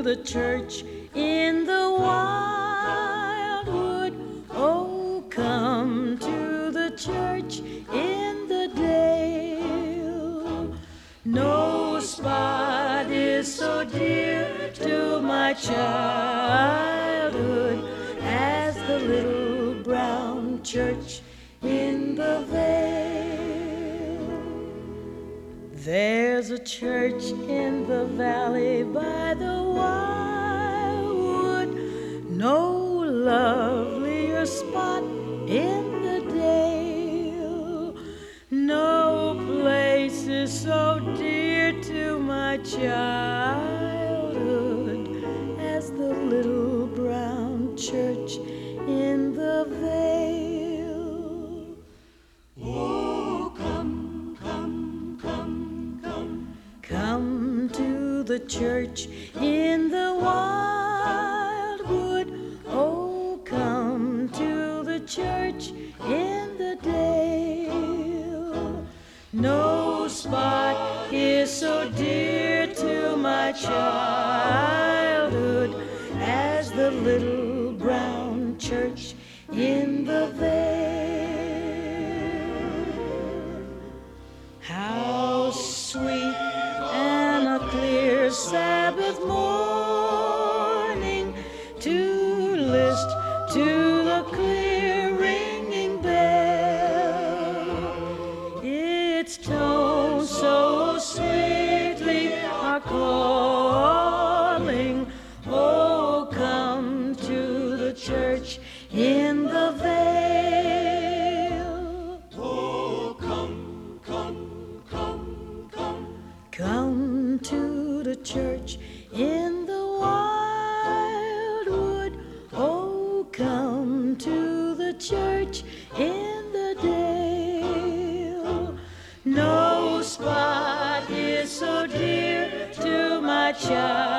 the church in the wildwood. Oh, come to the church in the dale. No spot is so dear to my childhood as the little brown church in the vale. There's a church in the valley by the wildwood, no lovelier spot in the dale. No place is so dear to my childhood as the little brown church in the vale. Oh, come, come, come, come, come to the church in the wildwood. Oh, come to the church in the dale. No spot is so dear to my childhood as the little brown church in the vale. How sweet and a clear Sabbath morning to list to the clear ringing bell. Its tones so sweetly are calling, oh, come to the church in the vale. Oh, come, come, come, come. Come to the church in the wildwood. Oh, come to the church in the dale. No spot is so dear to my child